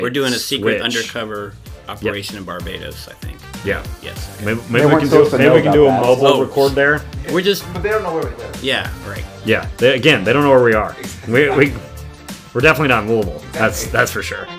We're doing a secret Switch. undercover operation in Barbados, I think. Yeah. Yes. Maybe They we weren't can supposed to know do a about that. mobile Oh. record there. We're just, But they don't know where we live. yeah, right. Yeah. They don't know where we are. We're definitely not in Louisville. That's for sure.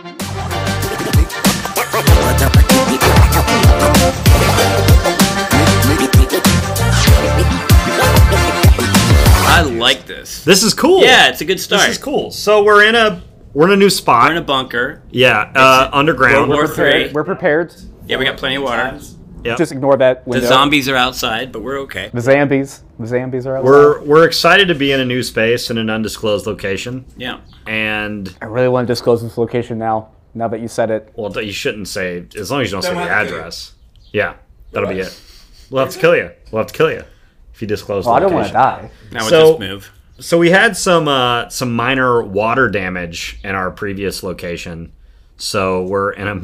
I like this. This is cool. Yeah, it's a good start. This is cool. So we're in a new spot. We're in a bunker. Yeah, underground. World War III. We're prepared. Yeah, we got plenty of water. Yep. Just ignore that The window. zombies are outside, but we're okay. The zombies are outside. We're excited to be in a new space in an undisclosed location, Yeah. and I really want to disclose this location now that you said it. well, you shouldn't say as long as you don't say Then the we'll have to address. Yeah, that'll be it. We'll have to kill you. We'll have to kill you if you disclose. Well, the I don't want to location. die. Now So- we'll just move. So we had some minor water damage in our previous location, so we're in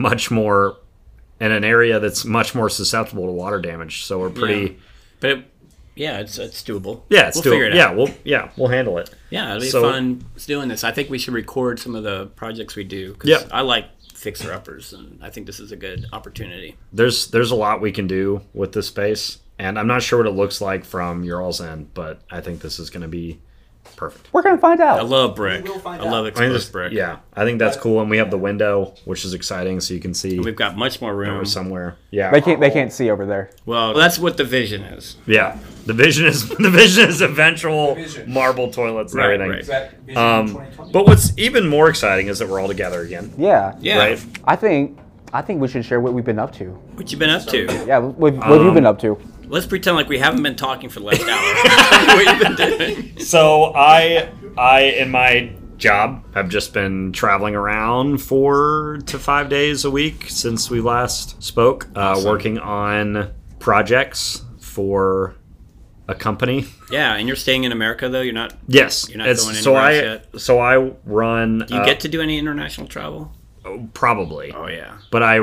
an area that's much more susceptible to water damage. So we're pretty. But it's doable. Yeah, it's we'll still. figure it out. We'll handle it. Yeah, it'll be So- fun doing this. I think we should record some of the projects we do. 'Cause Yep. I like fixer-uppers, and I think this is a good opportunity. There's a lot we can do with this space, and I'm not sure what it looks like from your all's end, but I think this is going to be perfect. We're gonna find out. I love brick. We will find I love out. exposed brick. Yeah, I think that's cool, and we have the window, which is exciting, so you can see We've got much more room. we're somewhere. Yeah, They can't see over there. Well, that's what the vision is. yeah. The vision is eventual Vision. marble toilets and Right, everything. right. Is that Vision 2020? But what's even more exciting is that we're all together again. Yeah. Yeah. Right. I think we should share what we've been up to. What you been up to? Yeah. What have you been up to? Let's pretend like we haven't been talking for the last hour. What you been doing? So I in my job have just been traveling around 4 to 5 days a week since we last spoke, working on projects for a company. Yeah, and you're staying in America though. You're not. Yes, You're not it's going so anywhere else yet? so I run. Do you get to do any international travel? probably, Oh yeah. but I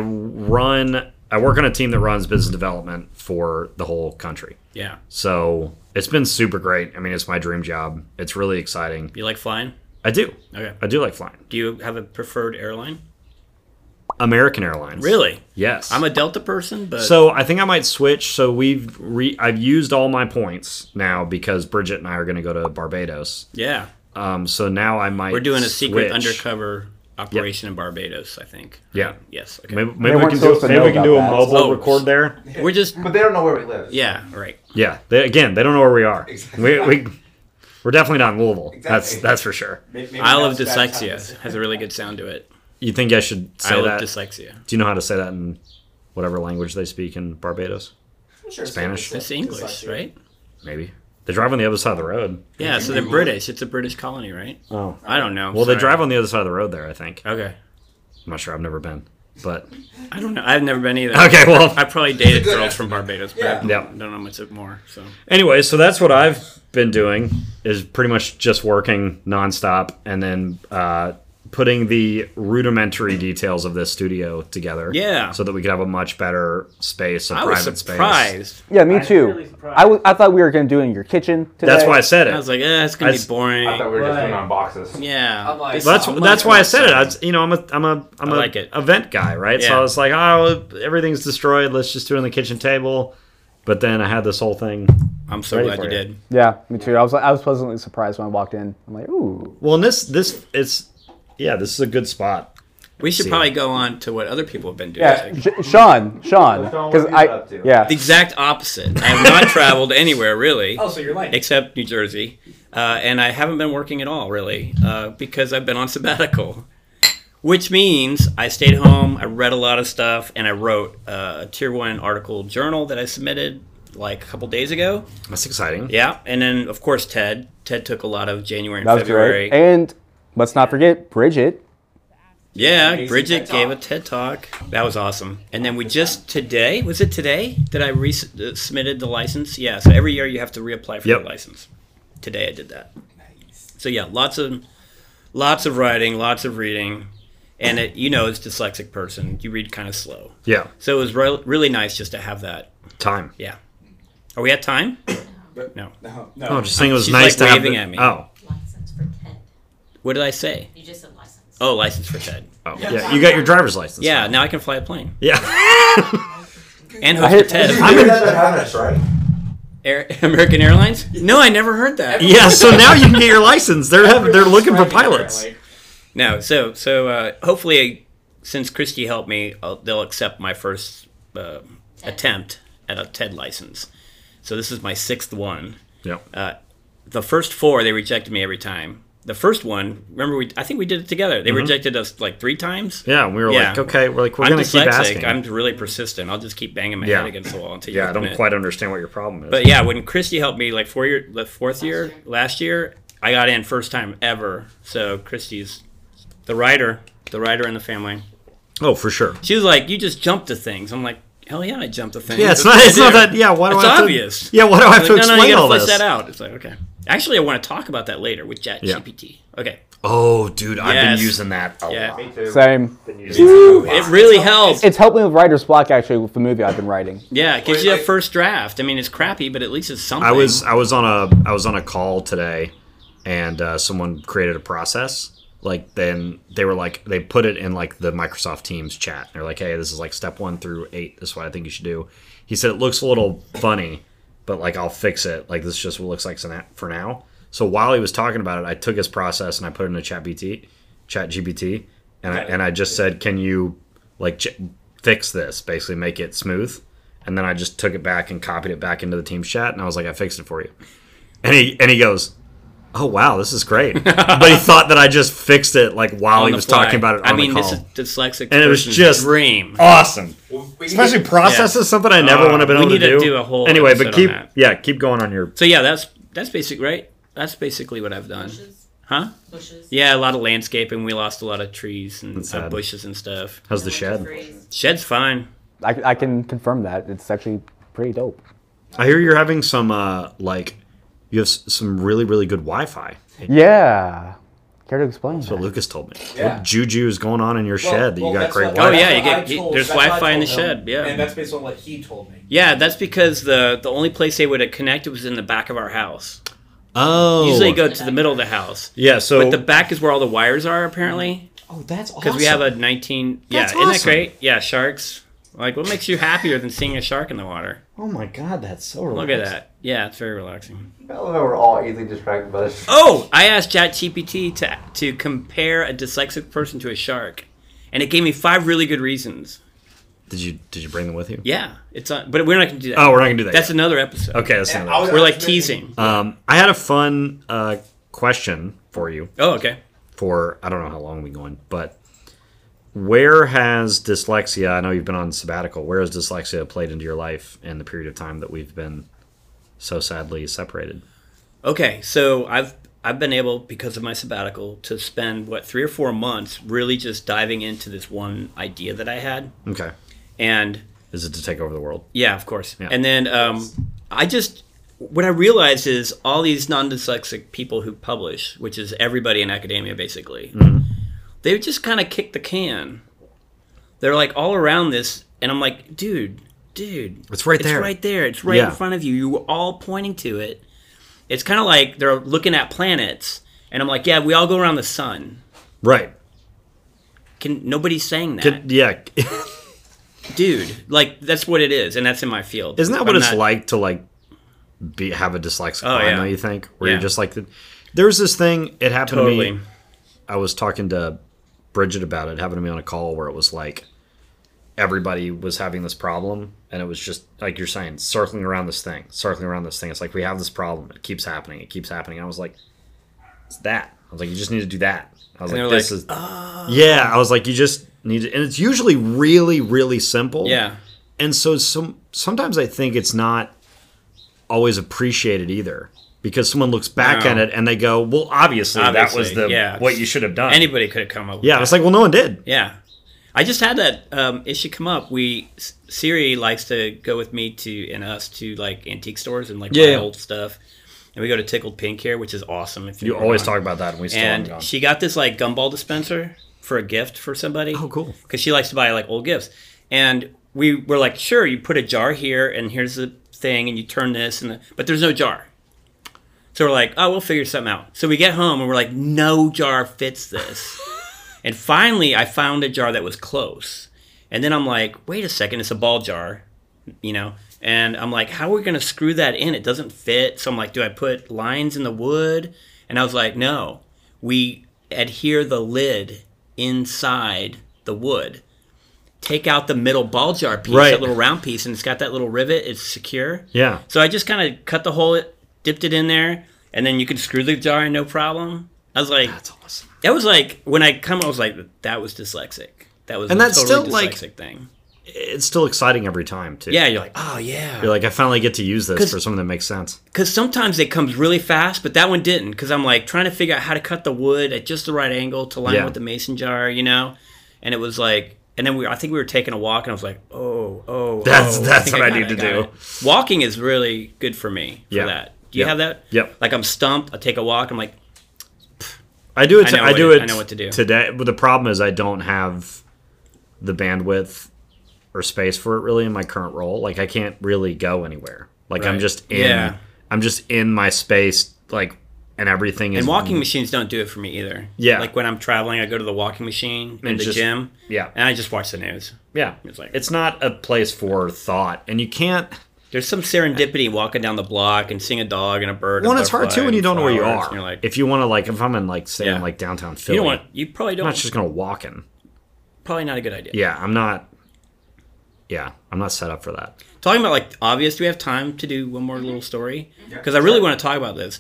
work on a team that runs business development for the whole country. Yeah. So it's been super great. I mean, it's my dream job. It's really exciting. You like flying? I do. Okay. I do like flying. Do you have a preferred airline? American Airlines. Really? Yes. I'm a Delta person, but So I think I might switch. So I've used all my points now because Bridget and I are going to go to Barbados. yeah, So now I might. we're doing a secret switch. undercover operation in Barbados. I think. Yeah. Right? Yes. Okay. Maybe They we weren't can supposed do to maybe know we can do a about that. mobile Oh. record there. We're just. But they don't know where we live. Yeah. Right. Yeah. They don't know where we are. Exactly. We're definitely not in Louisville. Exactly. That's for sure. Maybe Isle of that's bad Dyslexia time. has a really good sound to it. You think I should say Isle that? of Dyslexia. Do you know how to say that in whatever language they speak in Barbados? I'm sure Spanish? It's English, right? Maybe. They drive on the other side of the road. Yeah. So they're British. It's a British colony, right? Oh. I don't know. Well, they Sorry. drive on the other side of the road there, I think. Okay. I'm not sure. I've never been. But I don't know. I've never been either. okay, well. I probably dated Good girls estimate. from Barbados, but Yeah. I Yeah. don't know much more. So Anyway, so that's what I've been doing is pretty much just working nonstop and then putting the rudimentary details of this studio together. Yeah. So that we could have a much better space, a I was private space. surprised. Yeah, me I'm too. really surprised. I thought we were gonna do it in your kitchen today. That's why I said it. I was like, it's gonna I be s- boring. I thought we were just Right. doing unboxes. Yeah. I'm like- This That's is that's much why I more said it. exciting. I'm a like it. event guy, right? So Yeah. I was like, oh, everything's destroyed. Let's just do it on the kitchen table. But then I had this whole thing. I'm so Ready glad for you you. did. Yeah, me too. I was pleasantly surprised when I walked in. I'm like, ooh. Well, and this it's this is a good spot. We should See probably it. go on to what other people have been doing. Yeah, too. Sean, Sean, what because have you I been up to? yeah. The exact opposite. I have not traveled anywhere really, Oh, so you're like except New Jersey, and I haven't been working at all really because I've been on sabbatical. Which means I stayed home, I read a lot of stuff, and I wrote a Tier 1 article journal that I submitted like a couple days ago. That's exciting. Yeah, and then of course Ted. Ted took a lot of January and That was February. great. And let's not forget Bridget. Yeah, Amazing Bridget TED gave a Talk. TED Talk. That was awesome. And then we just today, was it today that I submitted the license? Yeah, so every year you have to reapply for Yep. your license. Today I did that. So yeah, lots of writing, lots of reading. And it, as a dyslexic person, you read kind of slow. Yeah. So it was really nice just to have that. Time. Yeah. Are we at time? No. No. Oh, just saying it was She's, nice like, to have waving the- at me. Oh. License for TED. What did I say? You just said license. Oh, license for TED. Oh, yeah. You got your driver's license. Yeah, now I can fly a plane Yeah. and host a TED. I mean, that's honest, right? American Airlines? No, I never heard that. Yeah, so now you can get your license. They're looking for pilots. No, so hopefully, since Christy helped me, they'll accept my first attempt at a TED license. So this is my 6th one. Yeah. The first 4, they rejected me every time. The first one, remember, I think we did it together. They rejected us like 3 times. Yeah, we were like, okay, we're I'm going to keep dyslexic. asking. I'm really persistent. I'll just keep banging my head against the wall until you I open don't it. quite understand what your problem is. But yeah, when Christy helped me like the 4th year, last year, I got in first time ever. So Christy's the writer in the family. Oh, for sure. She was like, "You just jump to things." I'm like, "Hell yeah, I jump to things." Yeah, it's That's not. what It's I not do. that. Yeah, why do It's I have obvious. to? Yeah, why do I have Like, to no, explain you all gotta flesh this? that out. It's like, okay. Actually, I want to talk about that later with ChatGPT. Okay. Oh, dude, I've Yes. been using that a Yeah. lot. Me too. Same. It really helps. It's helped me with writer's block actually with the movie I've been writing. Yeah, it gives you a first draft. I mean, it's crappy, but at least it's something. I was on a call today, and someone created a process. Like then they were like they put it in like the Microsoft Teams chat. They're like, hey, this is like step 1 through 8. This is what I think you should do. He said it looks a little funny, but like I'll fix it. Like this is just what it looks like for now. So while he was talking about it, I took his process and I put it in a ChatGPT, and I just said, can you like fix this? Basically, make it smooth. And then I just took it back and copied it back into the Teams chat, and I was like, I fixed it for you. And he goes, oh wow, this is great. But he thought that I just fixed it like while on he the was fly. talking about it on I mean, the call. this is dyslexic And it was person's just dream. Awesome. We Especially need- process is something I never would have been we able need to to do. do a whole anyway, episode but on that. keep going on your. So yeah, that's basic, right? That's basically what I've done. Bushes. Huh? Bushes. Yeah, a lot of landscaping. We lost a lot of trees and That's sad. bushes and stuff. How's the shed? Freeze. Shed's fine. I can confirm that. It's actually pretty dope. I hear you're having some like you have some really really good Wi-Fi. Yeah. Care to explain That's what that? Lucas told me. Yeah. What juju is going on in your shed that you got that's great what- Wi-Fi? Oh, yeah, that's you what get- I told- there's that's what I Wi-Fi in the told him, shed, yeah. And that's based on what he told me. Yeah, that's because the only place they would have connected was in the back of our house. Oh, Usually go to the middle of the house. yeah. So But the back is where all the wires are, apparently. oh, that's awesome. Because we have a 19... That's yeah, isn't that awesome. great? Yeah, sharks. Like, what makes you happier than seeing a shark in the water? Oh my god, that's so Look at that. Yeah, it's very relaxing. I love how we're all easily distracted by this. Oh, I asked ChatGPT to compare a dyslexic person to a shark, and it gave me 5 really good reasons. Did you bring them with you? Yeah, it's on, but we're not going to do that. Oh, we're not gonna do that. That's yet. another episode. Okay, that's Yeah, another. I was- We're like thinking- teasing. I had a fun question for you. Oh, okay. For I don't know how long we've been going, but where has dyslexia? I know you've been on sabbatical. Where has dyslexia played into your life in the period of time that we've been so sadly separated? Okay, so I've been able, because of my sabbatical, to spend 3 or 4 months really just diving into this one idea that I had, Okay, and is it to take over the world? yeah, of course. Yeah. And then what I realized is all these non-dyslexic people who publish, which is everybody in academia basically, they just kind of kick the can. They're like all around this, and I'm like, dude, It's right there. It's right there. It's right Yeah. in front of you. You were all pointing to it. It's kind of like they're looking at planets, and I'm like, yeah, we all go around the sun. Right. Nobody's saying that, Yeah. dude. Like that's what it is, and that's in my field. Isn't that I'm what it's not- like to like have a dyslexic Oh, mind? yeah. Though you think where Yeah. you're just like there's this thing. It happened to Totally. me. I was talking to Bridget about it. It happened to me on a call where it was like everybody was having this problem, and it was just like you're saying, circling around this thing. It's like we have this problem. It keeps happening. I was like, it's that. I was like, you just need to do that. I was And like, they're this like, is. Yeah, I was like, you just need to, and it's usually really, really simple. Yeah. And so sometimes I think it's not always appreciated either, because someone looks back No. at it and they go, well, obviously that was yeah. what you should have done. Anybody could have come up with Yeah, that. it's like, well, no one did. Yeah. I just had that issue come up. Siri likes to go with me to like antique stores and like buy Yeah. old stuff. And we go to Tickled Pink here, which is awesome. If You ever always gone. talk about that, and we still haven't And gone. she got this like gumball dispenser for a gift for somebody. Oh, cool. Because she likes to buy like old gifts. And we were like, sure, you put a jar here, and here's the thing, and you turn this, but there's no jar. So we're like, oh, we'll figure something out. So we get home, and we're like, no jar fits this. And finally, I found a jar that was close. And then I'm like, wait a second, it's a ball jar, you know? And I'm like, how are we going to screw that in? It doesn't fit. So I'm like, do I put lines in the wood? And I was like, no. We adhere the lid inside the wood. Take out the middle ball jar piece, Right. that little round piece, and it's got that little rivet. It's secure. Yeah. So I just kind of cut the hole, dipped it in there, and then you could screw the jar in no problem. I was like, That's awesome. that was like, when I come, I was like, that was dyslexic. That was And a that's totally still, like- dyslexic thing. It's still exciting every time, too. Yeah, you're like, oh, yeah. You're like, I finally get to use this 'Cause- for something that makes sense. Because sometimes it comes really fast, but that one didn't. Because I'm like trying to figure out how to cut the wood at just the right angle to line Yeah. with the mason jar, you know? And it was like, and then I think we were taking a walk, and I was like, That's think what I got need it, to got do. it. Walking is really good for me for Yeah. that. Do you Yep. have that? Yep. Like I'm stumped, I take a walk, I'm like, I do it. I know what to do. today. But the problem is, I don't have the bandwidth or space for it really in my current role. Like I can't really go anywhere. Like I'm Right. just in. Yeah. I'm just in my space. Like and everything is. and walking machines don't do it for me either. Yeah. Like when I'm traveling, I go to the walking machine in And the just- gym, Yeah. and I just watch the news. Yeah. It's like- it's not a place for thought, and you can't. There's some serendipity walking down the block and seeing a dog and a bird. Well, and it's hard butterfly too when you and don't know where you flowers, are. and you're like, If you want to, like, if I'm in, like, say, Yeah. in, like, downtown Philly, you don't want, you probably I'm don't. not just gonna walk in. Probably not a good idea. Yeah, I'm not. Yeah, I'm not set up for that. Talking about like obvious, do we have time to do one more little story? Because I really want to talk about this.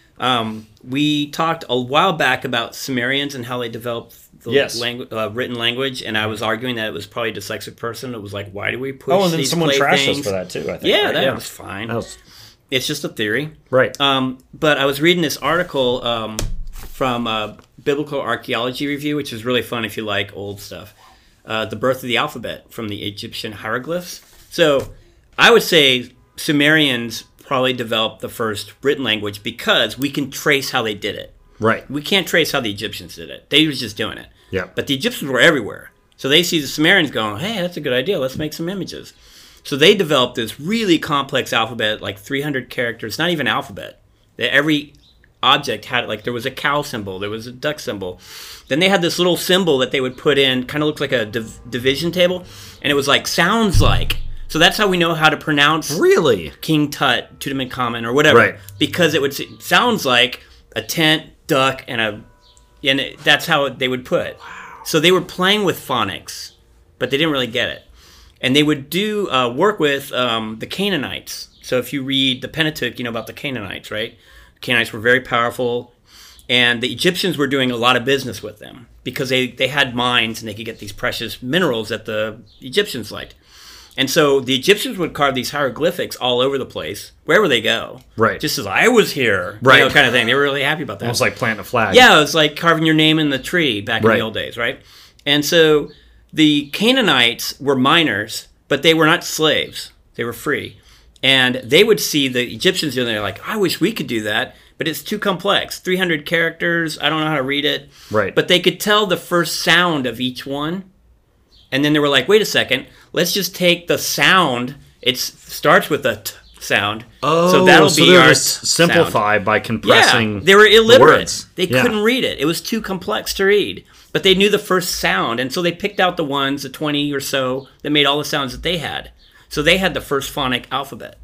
We talked a while back about Sumerians and how they developed the Yes. written language, and I was arguing that it was probably a dyslexic person. It was like, why do we push Oh, and then these someone trashed us playthings? for that too. I think. Yeah, right? that was fine. That was It's just a theory. right. But I was reading this article from Biblical Archaeology Review, which is really fun if you like old stuff. The birth of the alphabet from the Egyptian hieroglyphs. So I would say Sumerians probably developed the first written language because we can trace how they did it. Right. We can't trace how the Egyptians did it. They was just doing it. Yeah. But the Egyptians were everywhere. So they see the Sumerians going, hey, that's a good idea. Let's make some images. So they developed this really complex alphabet, like 300 characters, not even alphabet. Every object had, like, there was a cow symbol, there was a duck symbol. Then they had this little symbol that they would put in, kind of looked like a division table, and it was like, sounds like. So that's how we know how to pronounce Really? King Tut, Tutankhamun, or whatever. Right. Because it sounds like a tent, duck, and that's how they would put. Wow. So they were playing with phonics, but they didn't really get it. And they would do work with the Canaanites. So if you read the Pentateuch, you know about the Canaanites, right? The Canaanites were very powerful, and the Egyptians were doing a lot of business with them because they had mines and they could get these precious minerals that the Egyptians liked. And so the Egyptians would carve these hieroglyphics all over the place, wherever they go. Right. Just as I was here, Right. you know, kind of thing. They were really happy about that. Almost like planting a flag. Yeah, it was like carving your name in the tree back in Right. the old days, right? And so the Canaanites were miners, but they were not slaves. They were free. And they would see the Egyptians doing it, they're like, I wish we could do that, but it's too complex. 300 characters, I don't know how to read it. Right. But they could tell the first sound of each one. And then they were like, wait a second, let's just take the sound. It starts with a t sound. Oh, so that'll be they our just simplify by compressing. Yeah, they were the illiterate. words. They Yeah. couldn't read it. It was too complex to read. But they knew the first sound, and so they picked out the ones, the 20 or so, that made all the sounds that they had. So they had the first phonic alphabet.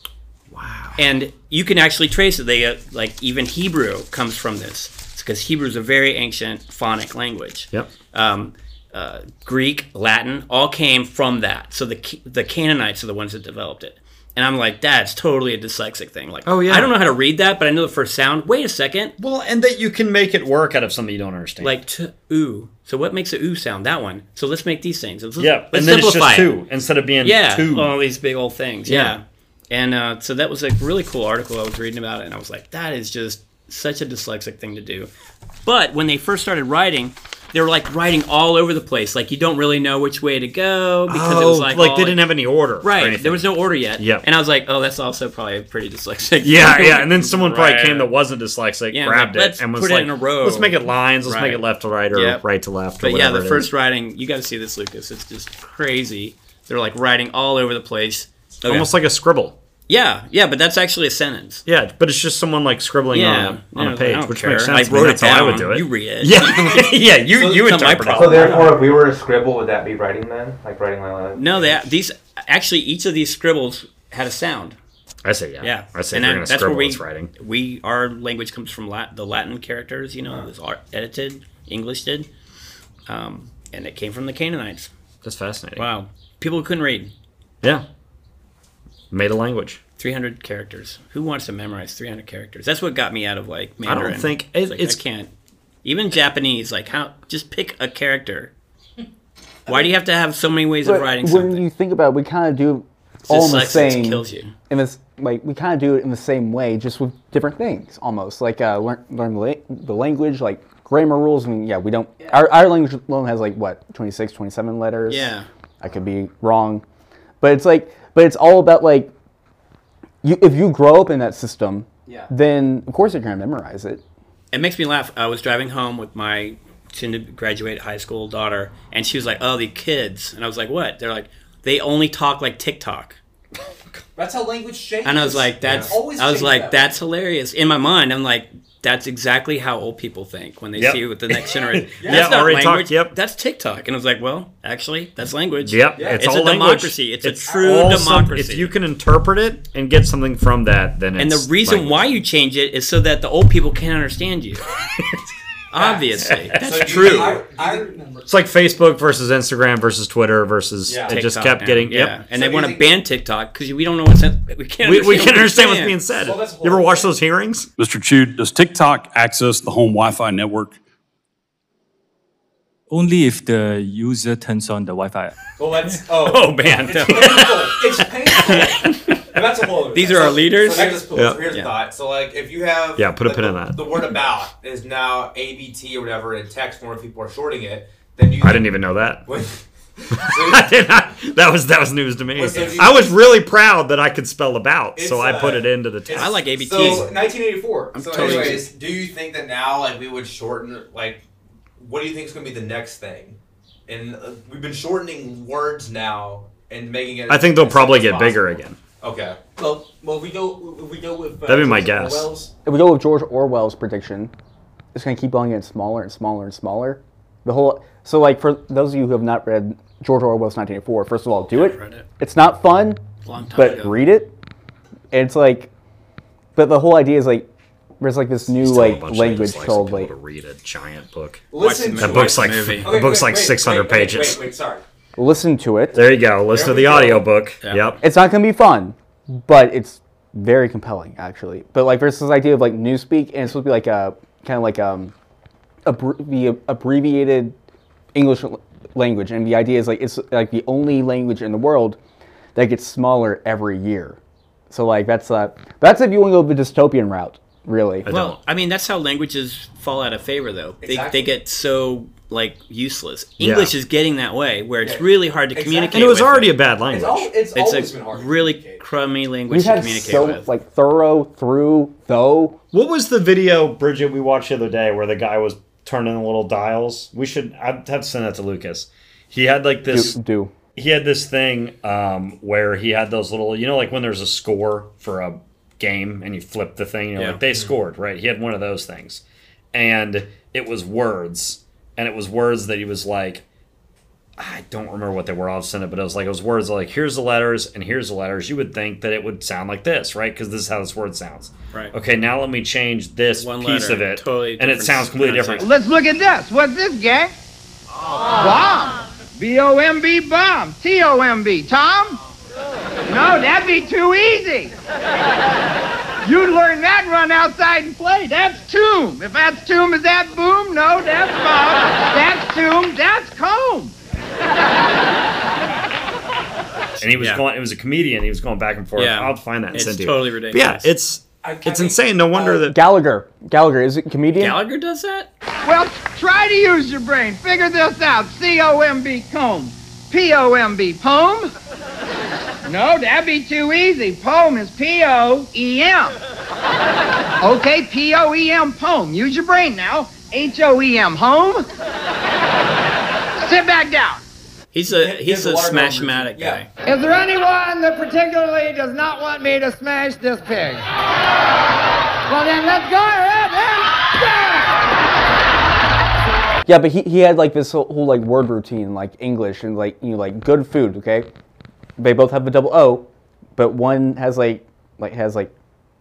Wow. And you can actually trace it. They like even Hebrew comes from this. It's because Hebrew is a very ancient phonic language. Yep. Greek, Latin, all came from that. So the Canaanites are the ones that developed it. And I'm like, that's totally a dyslexic thing. Like, Oh, yeah. I don't know how to read that, but I know the first sound. Wait a second. Well, and that you can make it work out of something you don't understand. Like ooh. So what makes a ooh sound? That one. So let's make these things. Let's yeah, let's and then it's simplify just it. two instead of being Yeah, two. all these big old things. Yeah. Yeah. And so that was a really cool article I was reading about it, and I was like, that is just such a dyslexic thing to do. But when they first started writing, they were like writing all over the place. Like you don't really know which way to go because it was like all, they didn't have any order. or right. anything. There was no order yet. Yep. And I was like, oh, that's also probably pretty dyslexic. Yeah, yeah, and then someone probably Right. came that wasn't dyslexic, Yeah, grabbed like, let's it, and was put it like, in a row. let's make it lines, let's make Right. it left to right, or Yep. right to left, or But yeah, whatever the it first is. writing, you got to see this, Lucas. It's just crazy. They're like writing all over the place. Okay. Almost like a scribble. Yeah, but that's actually a sentence. Yeah, but it's just someone like scribbling on a I page, don't which care. makes sense. I wrote it That's how I down. would do it. You read it. Yeah, yeah. You it's not my interpret problem. So therefore, if we were to scribble, would that be writing then? Like writing like No, these actually each of these scribbles had a sound. I say yeah. Yeah, I say and if you're going to that's where scribble, it's writing. Our language comes from the Latin characters. You know, it was edited. English did, and it came from the Canaanites. That's fascinating. Wow, people who couldn't read. Yeah. Made a language. 300 characters. Who wants to memorize 300 characters? That's what got me out of like Mandarin. I don't think I can't. Even Japanese, like how just pick a character. Why do you have to have so many ways of writing something? When you think about it, we kind of do all in the Dyslexia same. kills you. In this, like we kind of do it in the same way, just with different things, almost like learn the language, like grammar rules. I mean, yeah, we don't. Our language alone has like what 26, 27 letters. Yeah. I could be wrong, but it's all about like, if you grow up in that system, then of course you're gonna memorize it. It makes me laugh. I was driving home with my soon-to-graduate high school daughter, and she was like, "Oh, the kids," and I was like, "What?" They're like, "They only talk like TikTok." That's how language changes. And I was like, "That's." I was like, "That's hilarious." In my mind, I'm like, "That's exactly how old people think when they see what the next generation." That's not already language. talked, That's TikTok. And I was like, "Well, actually, that's language." Yep, It's all a language. democracy. It's a true all democracy. If you can interpret it and get something from that, then it's And the reason language. why you change it is so that the old people can't understand you. Obviously, that's true. I remember. It's like Facebook versus Instagram versus Twitter versus it just TikTok kept now. getting and they So want you to think- ban TikTok because we don't know what's we can't we can understand what's saying. being said. Well, that's a whole You ever other watch thing. those hearings? Mr. Chu, does TikTok access the home Wi-Fi network? Only if the user turns on the Wi-Fi. Well, that's Oh man, It's painful. It's painful. And that's a whole other These thing. are our leaders? So here's a Yeah. here's a Yeah. thought. So like, if you have put a like, pin in that. The word about is now ABT or whatever in text. More people are shorting it. Then you. I didn't even know that. So, I did not. That was news to me. Well, so do you- I was really proud that I could spell about, so It's, I put it into the text. I like ABT. So 1984. So totally- anyways, do you think that now like we would shorten like what do you think is going to be the next thing? And we've been shortening words now and making it. I think they'll as probably simple get as bigger possible. again. Okay. Well, if we go with That'd be my George guess. Orwell's, If we go with George Orwell's prediction, it's going to keep on getting smaller and smaller and smaller. So like for those of you who have not read George Orwell's 1984, first of all, do it. read it. It's not fun, Long time but ago. read it. And it's like, but the whole idea is like, there's like this new Still a like bunch of language dislikes called of people like, to read a giant book. Listen That to book's it. like movie. the book's like 600 pages. Wait, sorry. listen to it. There you go. Listen to There we the go. audiobook. Yeah. Yep. It's not going to be fun, but it's very compelling actually. But like there's this idea of like newspeak, and it's supposed to be like a kind of like the abbreviated English language, and the idea is like it's like the only language in the world that gets smaller every year. So like that's if you want to go the dystopian route, really. Well, I mean, that's how languages fall out of favor, though. Exactly. They get so like useless. English is getting that way, where it's Yeah. really hard to Exactly. communicate. And it was with already it. a bad language. It's It's always been a hard. to really communicate. crummy language We've to had communicate so with. like thorough, through, though. What was the video, Bridget, we watched the other day where the guy was turning the little dials? I'd have to send that to Lucas. He had like this. Do. He had this thing where he had those little, like when there's a score for a game and you flip the thing, Yeah. like they scored, right? He had one of those things. And it was words. And it was words that he was like, I don't remember what they were. I'll send it, but it was words like, here's the letters and here's the letters. You would think that it would sound like this, right? Because this is how this word sounds. Right. Okay, now let me change this One piece letter, of it. totally and it different sounds completely different. Let's look at this. What's this, gang? Bomb. B-O-M-B, bomb. T-O-M-B. Tom? No, that'd be too easy. You'd learn that and run outside and play. That's tomb. If that's tomb, is that boom? No, that's bomb. That's tomb. That's comb. And he was Yeah. going. It was a comedian. He was going back and forth. Yeah. I'll find that and It's send you. totally But ridiculous. yeah, it's insane. No wonder that. Gallagher is it comedian? Gallagher does that? Well, try to use your brain. Figure this out. C-O-M-B, comb. P-O-M-B, poem? No, that'd be too easy. Poem is P-O-E-M. Okay, P-O-E-M, poem. Use your brain now. H-O-E-M, home? Sit back down. He's Here's a the watermelon Smashmatic routine. Yeah. guy. Is there anyone that particularly does not want me to smash this pig? Well, then let's go ahead and smash! Yeah, but he had like this whole like word routine, like English and like like good food. Okay, they both have a double O, but one has like one has like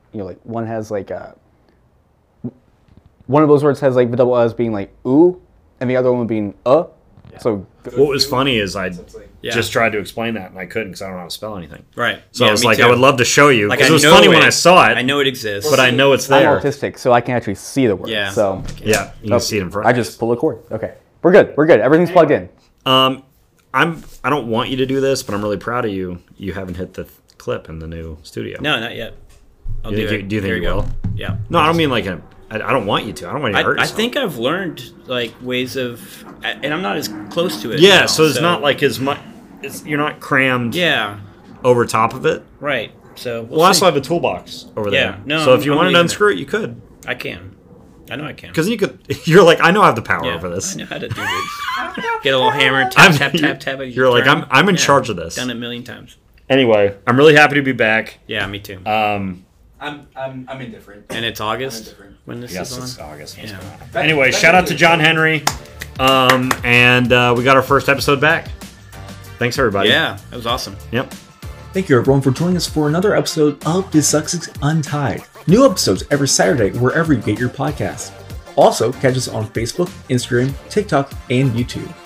one of those words has like the double O as being like ooh, and the other one being So What was funny is I Yeah. just tried to explain that and I couldn't because I don't know how to spell anything. Right. So Yeah, I was me like, too. I would love to show you Like, because I it was know funny when it. I saw it. I know it exists. but I know it's I'm there. autistic, so I can actually see the word. Yeah. So Yeah, you can see it in front. I just pull a cord. Okay, we're good. We're good. Everything's plugged in. I don't want you to do this, but I'm really proud of you. You haven't hit the clip in the new studio. No, not yet. I'll Do you do think it. you Here will? go. Yeah. No, I don't mean like I don't want you to. I don't want you to hurt I yourself. think I've learned like ways of, and I'm not as close to it. Yeah, now, so it's not like as much. You're not crammed. Yeah. Over top of it. Right. So Well, I also have a toolbox over there. Yeah, no, So if you I'm wanted to leaving unscrew it, you could. I can. I know I can. Because you could. You're like, I know I have the power Yeah, over this. I know how to do this. Get a little hammer, I'm- tap. you're like, I'm in charge of this. Done it a million times. Anyway, I'm really happy to be back. Yeah, me too. I'm indifferent. And it's August indifferent. when this Yes, is on. it's August. Yeah. Anyway, shout out to John Henry. And we got our first episode back. Thanks, everybody. Yeah, that was awesome. Yep. Thank you everyone for joining us for another episode of Dyslexics Untied. New episodes every Saturday wherever you get your podcasts. Also, catch us on Facebook, Instagram, TikTok, and YouTube.